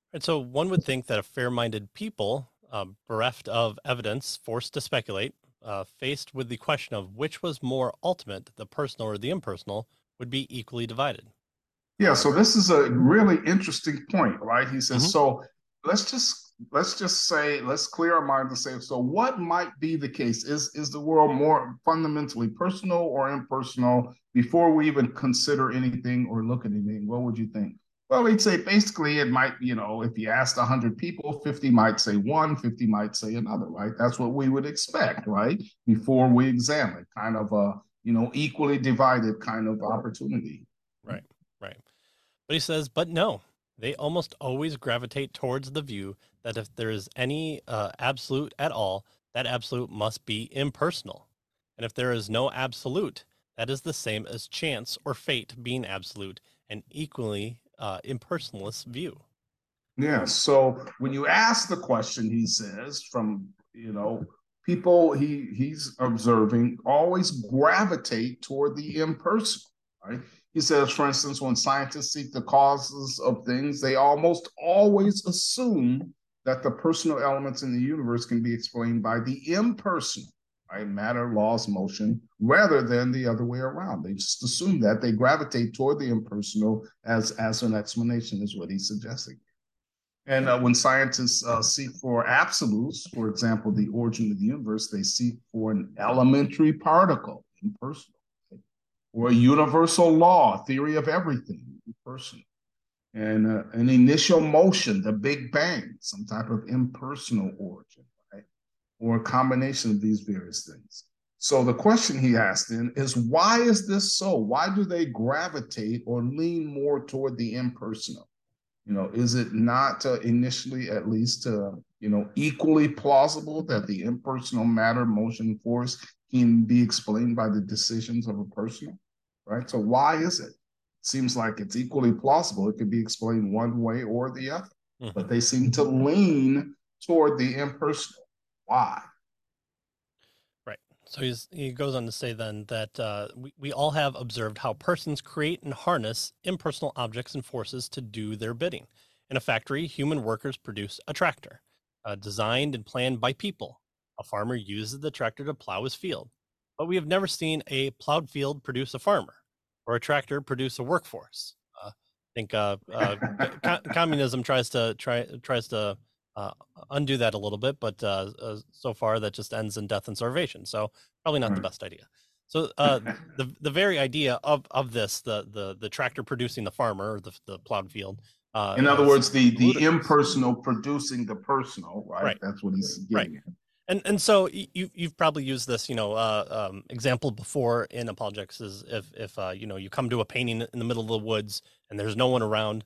And so one would think that a fair-minded people, bereft of evidence, forced to speculate, faced with the question of which was more ultimate, the personal or the impersonal, would be equally divided. Yeah, so this is a really interesting point, right? He says, Mhm. so let's just say, let's clear our mind and say, so what might be the case? Is the world more fundamentally personal or impersonal before we even consider anything or look at anything? What would you think? Well, he'd say basically it might, if you asked 100 people, 50 might say one, 50 might say another, right? That's what we would expect, right? Before we examine kind of a, equally divided kind of opportunity. Right, right. But he says, but no, they almost always gravitate towards the view that if there is any absolute at all, that absolute must be impersonal. And if there is no absolute, that is the same as chance or fate being absolute, an equally impersonalist view. Yeah. So when you ask the question, he says, from people he's observing always gravitate toward the impersonal, right? He says, for instance, when scientists seek the causes of things, they almost always assume that the personal elements in the universe can be explained by the impersonal, right? Matter, laws, motion, rather than the other way around. They just assume that they gravitate toward the impersonal as an explanation, is what he's suggesting. And when scientists seek for absolutes, for example, the origin of the universe, they seek for an elementary particle, impersonal, right? Or a universal law, theory of everything, impersonal, and an initial motion, the Big Bang, some type of impersonal origin, right? Or a combination of these various things. So the question he asked then is, why is this so? Why do they gravitate or lean more toward the impersonal? Is it not initially, at least, equally plausible that the impersonal matter, motion, force can be explained by the decisions of a person, right? So why is it? Seems like it's equally plausible. It could be explained one way or the other, Mhm. but they seem to lean toward the impersonal. Why? Right. So he goes on to say then that we all have observed how persons create and harness impersonal objects and forces to do their bidding. In a factory, human workers produce a tractor, designed and planned by people. A farmer uses the tractor to plow his field. But we have never seen a plowed field produce a farmer or a tractor produce a workforce. I think communism tries to uh, undo that a little bit, but so far that just ends in death and starvation. So probably not the Right. best idea. So the very idea of this, the tractor producing the farmer or the plowed field, In other is words, the ludicrous. impersonal producing the personal, right? Right. That's what he's Right. getting at. And so you've probably used this example before in apologetics is if you come to a painting in the middle of the woods and there's no one around,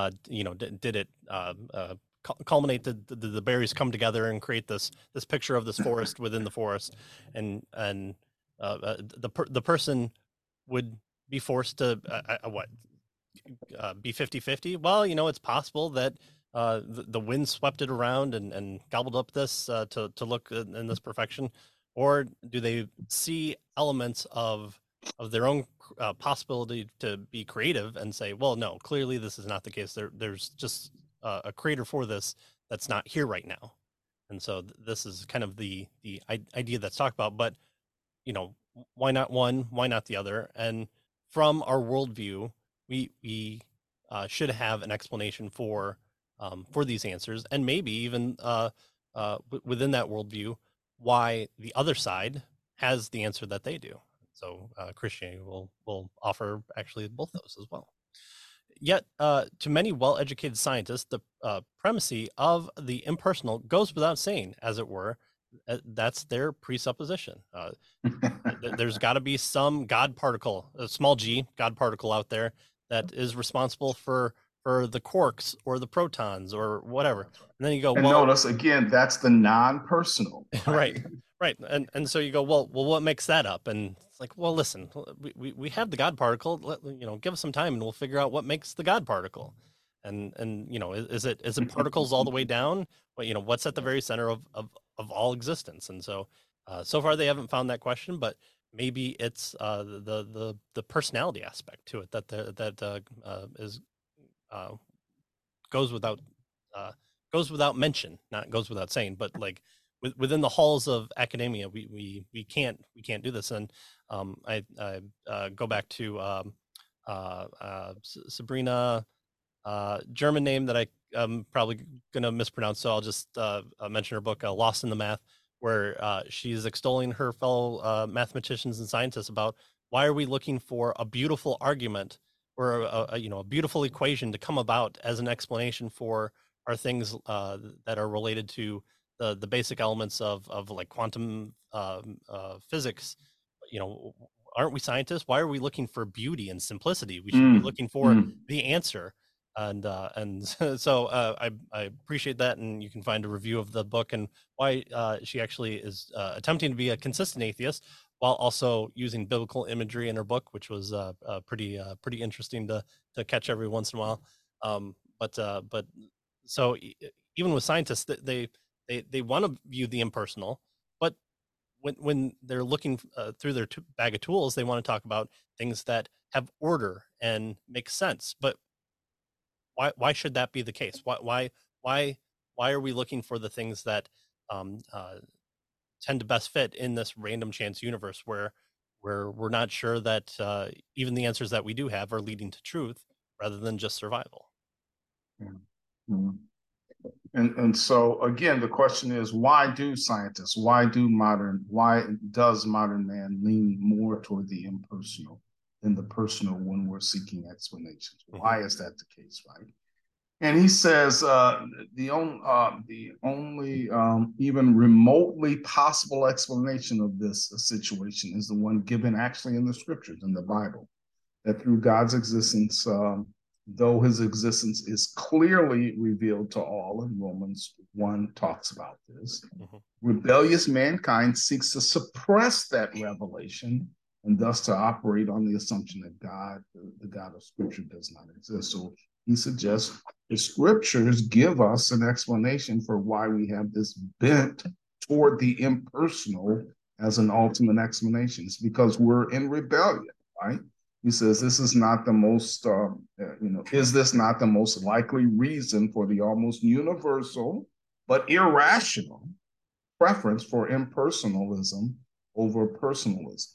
did it culminate, the berries come together and create this picture of this forest within the forest, and the person would be forced to what be 50-50. Well, it's possible that the wind swept it around and gobbled up this to look in this perfection, or do they see elements of their own possibility to be creative and say, well, no, clearly this is not the case. There's just a creator for this that's not here right now, and so this is kind of the idea that's talked about. But why not one? Why not the other? And from our worldview, we should have an explanation for these answers, and maybe even within that worldview, why the other side has the answer that they do. So Christianity will offer actually both those as well. Yet, to many well-educated scientists, the primacy of the impersonal goes without saying, as it were. That's their presupposition. There's got to be some God particle, a small g God particle out there that is responsible for the quarks or the protons or whatever. That's right. And then you go, And well, notice again, that's the non-personal, right, right? right, and so you go, well, what makes that up? And it's like, well, listen, we have the God particle. Give us some time, and we'll figure out what makes the God particle. And is it particles all the way down? But what's at the very center of all existence? And so so far they haven't found that question, but maybe it's the personality aspect to it that is uh, goes without goes without mention, not goes without saying, but like within the halls of academia, we can't do this. And I go back to Sabrina, German name that I am probably gonna mispronounce, so I'll just mention her book, Lost in the Math, where she's extolling her fellow mathematicians and scientists about why are we looking for a beautiful argument or a beautiful equation to come about as an explanation for our things that are related to the basic elements of like quantum physics. You know, aren't we scientists? Why are we looking for beauty and simplicity? We should be Mm, looking for mm. the answer. And so I appreciate that, and you can find a review of the book and why she actually is attempting to be a consistent atheist while also using biblical imagery in her book, which was pretty interesting to catch every once in a while. But so even with scientists, they want to view the impersonal, but when they're looking through their bag of tools, they want to talk about things that have order and make sense. But why should that be the case? Why why are we looking for the things that um, uh, tend to best fit in this random chance universe where we're not sure that even the answers that we do have are leading to truth rather than just survival? Mm, mm. And so again, the question is, why do scientists, why does modern man lean more toward the impersonal than the personal when we're seeking explanations? Hmm. Why is that the case, right? And he says the only even remotely possible explanation of this situation is the one given actually in the scriptures in the Bible, that through God's existence, though his existence is clearly revealed to all, and Romans 1 talks about this, Hmm. rebellious mankind seeks to suppress that revelation and thus to operate on the assumption that God, the God of Scripture, does not exist. So he suggests the Scriptures give us an explanation for why we have this bent toward the impersonal as an ultimate explanation. It's because we're in rebellion, right? He says this is not the most, is this not the most likely reason for the almost universal but irrational preference for impersonalism over personalism?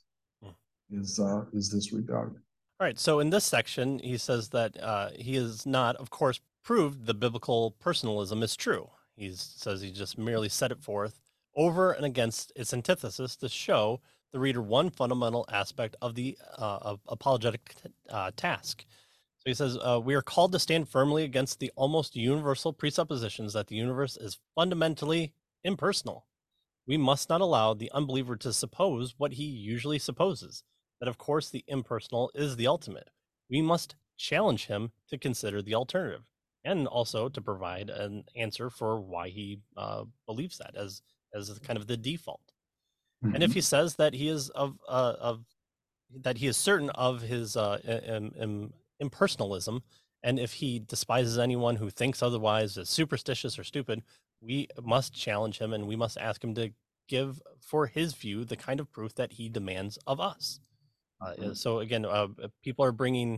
Is this rebellion? All right. So in this section, he says that he has not, of course, proved the biblical personalism is true. He says he just merely set it forth over and against its antithesis to show the reader one fundamental aspect of the of apologetic task. So he says, we are called to stand firmly against the almost universal presuppositions that the universe is fundamentally impersonal. We must not allow the unbeliever to suppose what he usually supposes, that of course the impersonal is the ultimate. We must challenge him to consider the alternative and also to provide an answer for why he believes that as kind of the default. And if he Mm-hmm. says that he is of that he is certain of his impersonalism, and if he despises anyone who thinks otherwise is superstitious or stupid, we must challenge him and we must ask him to give for his view the kind of proof that he demands of us. So again, people are bringing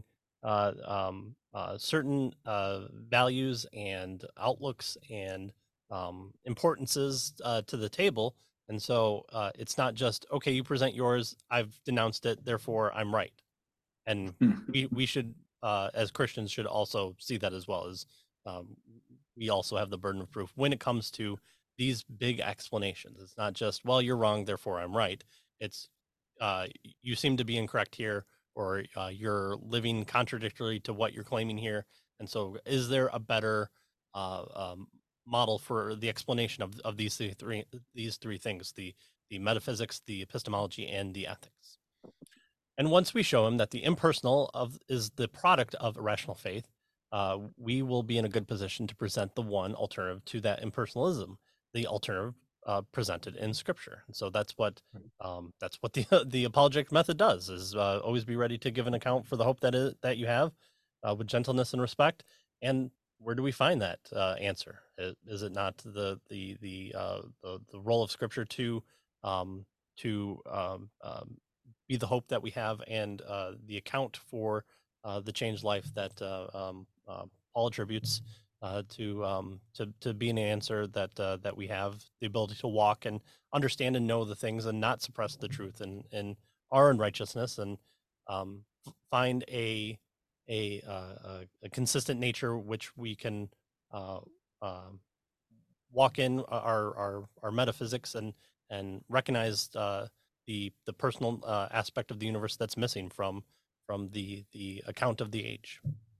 certain values and outlooks and importances to the table, and so it's not just okay. You present yours. I've denounced it. Therefore, I'm right. And we should, as Christians, should also see that as well as um, we also have the burden of proof when it comes to these big explanations. It's not just well, you're wrong. Therefore, I'm right. It's you seem to be incorrect here, or you're living contradictory to what you're claiming here. And so, is there a better uh, um, model for the explanation of these three things: the metaphysics, the epistemology, and the ethics? And once we show him that the impersonal of is the product of irrational faith, we will be in a good position to present the one alternative to that impersonalism, the alternative presented in Scripture. And so that's what the the apologetic method does: is always be ready to give an account for the hope that you have, with gentleness and respect. And where do we find that answer? Is it not the role of Scripture um, to be the hope that we have and the account for the changed life that Paul attributes to be an answer that we have the ability to walk and understand and know the things and not suppress the truth and our unrighteousness and find a consistent nature which we can uh, um walk in our metaphysics and recognize the personal aspect of the universe that's missing from the account of the age.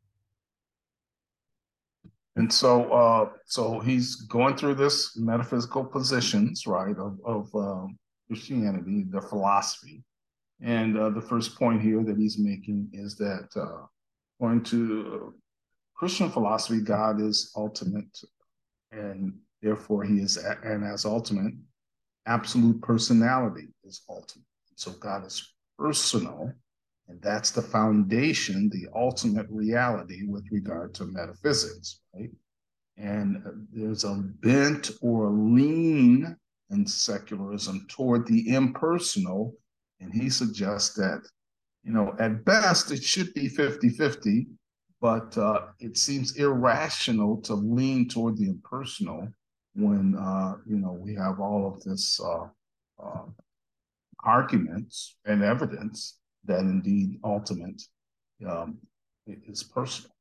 And so, so he's going through this metaphysical positions, right, of Christianity, the philosophy. And the first point here that he's making is that according to Christian philosophy, God is ultimate, and therefore he is, and as ultimate, absolute personality is ultimate. So God is personal, and that's the foundation, the ultimate reality with regard to metaphysics, right? And there's a bent or a lean in secularism toward the impersonal. And he suggests that, at best, it should be 50-50, but it seems irrational to lean toward the impersonal when, we have all of this uh, arguments and evidence that indeed ultimate um, is personal.